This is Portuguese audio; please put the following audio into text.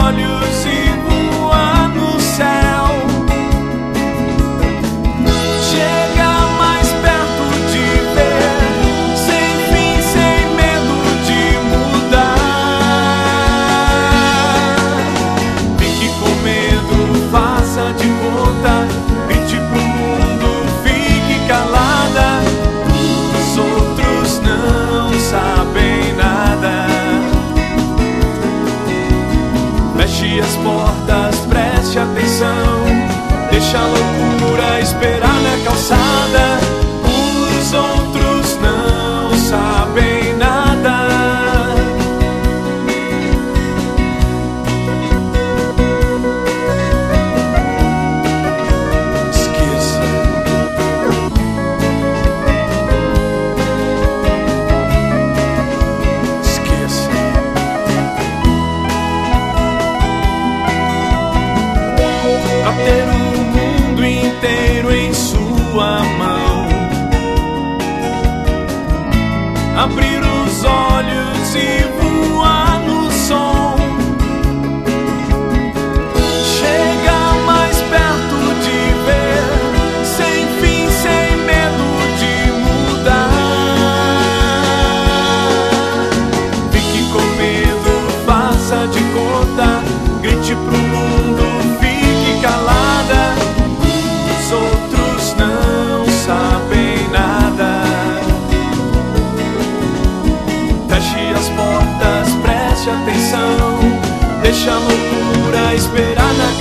olhos e voar no céu. Chega mais perto de ver, sem fim, sem medo de mudar. Fique com medo, faça de conta, grite pro mundo, fique calada. Os outros não sabem nada. Feche as portas, preste atenção, deixa a loucura esperar na calçada. Os outros não sabem nada. Esqueça. Esqueça. Pra ter o mundo inteiro em sua mão, abrir os olhos e voar no som. Chega mais perto de ver, sem fim, sem medo de mudar. Fique com medo, faça de conta, grite pro mundo, fique calada. Os outros não sabem nada. Feche as portas, preste atenção, deixa a loucura esperar na